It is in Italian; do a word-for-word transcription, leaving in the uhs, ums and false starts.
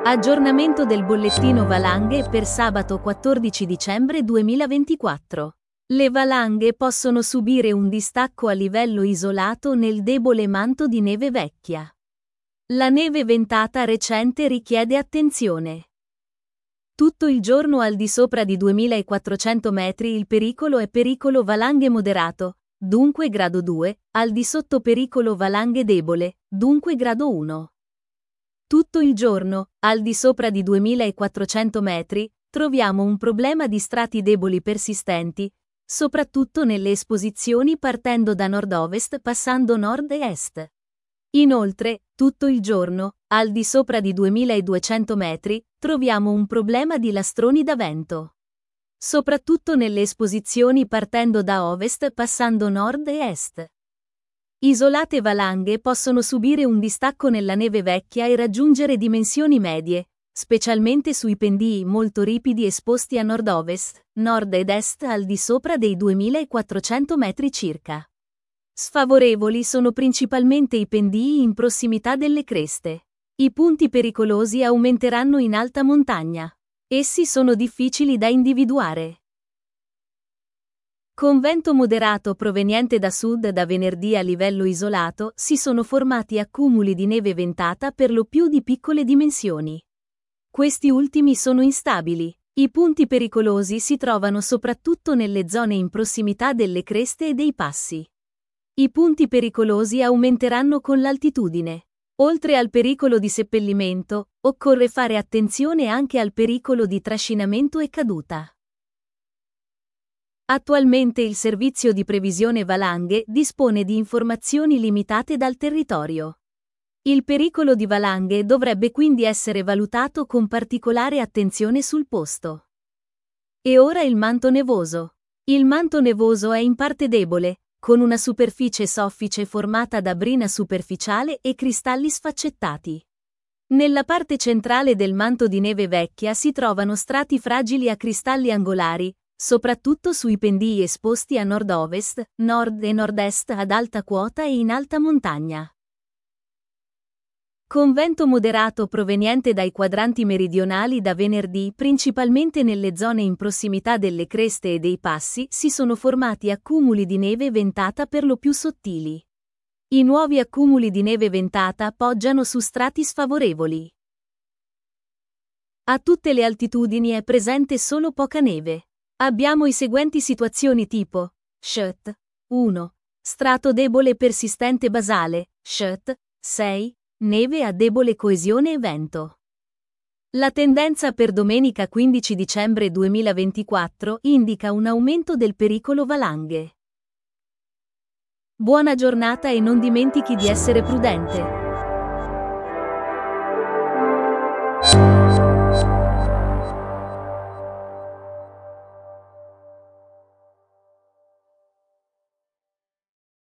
Aggiornamento del bollettino valanghe per sabato quattordici dicembre duemilaventiquattro. Le valanghe possono subire un distacco a livello isolato nel debole manto di neve vecchia. La neve ventata recente richiede attenzione. Tutto il giorno al di sopra di duemilaquattrocento metri il pericolo è pericolo valanghe moderato, dunque grado due, al di sotto pericolo valanghe debole, dunque grado uno. Tutto il giorno, al di sopra di duemilaquattrocento metri, troviamo un problema di strati deboli persistenti, soprattutto nelle esposizioni partendo da nord-ovest passando nord e est. Inoltre, tutto il giorno, al di sopra di duemiladuecento metri, troviamo un problema di lastroni da vento. Soprattutto nelle esposizioni partendo da ovest passando nord e est. Isolate valanghe possono subire un distacco nella neve vecchia e raggiungere dimensioni medie, specialmente sui pendii molto ripidi esposti a nord-ovest, nord ed est al di sopra dei duemilaquattrocento metri circa. Sfavorevoli sono principalmente i pendii in prossimità delle creste. I punti pericolosi aumenteranno in alta montagna. Essi sono difficili da individuare. Con vento moderato proveniente da sud da venerdì a livello isolato si sono formati accumuli di neve ventata per lo più di piccole dimensioni. Questi ultimi sono instabili. I punti pericolosi si trovano soprattutto nelle zone in prossimità delle creste e dei passi. I punti pericolosi aumenteranno con l'altitudine. Oltre al pericolo di seppellimento, occorre fare attenzione anche al pericolo di trascinamento e caduta. Attualmente il servizio di previsione valanghe dispone di informazioni limitate dal territorio. Il pericolo di valanghe dovrebbe quindi essere valutato con particolare attenzione sul posto. E ora il manto nevoso. Il manto nevoso è in parte debole, con una superficie soffice formata da brina superficiale e cristalli sfaccettati. Nella parte centrale del manto di neve vecchia si trovano strati fragili a cristalli angolari, soprattutto sui pendii esposti a nord-ovest, nord e nord-est ad alta quota e in alta montagna. Con vento moderato proveniente dai quadranti meridionali da venerdì, principalmente nelle zone in prossimità delle creste e dei passi, si sono formati accumuli di neve ventata per lo più sottili. I nuovi accumuli di neve ventata poggiano su strati sfavorevoli. A tutte le altitudini è presente solo poca neve. Abbiamo i seguenti situazioni tipo: S H T uno. Strato debole persistente basale, S H T sei. Neve a debole coesione e vento. La tendenza per domenica quindici dicembre duemilaventiquattro indica un aumento del pericolo valanghe. Buona giornata e non dimentichi di essere prudente.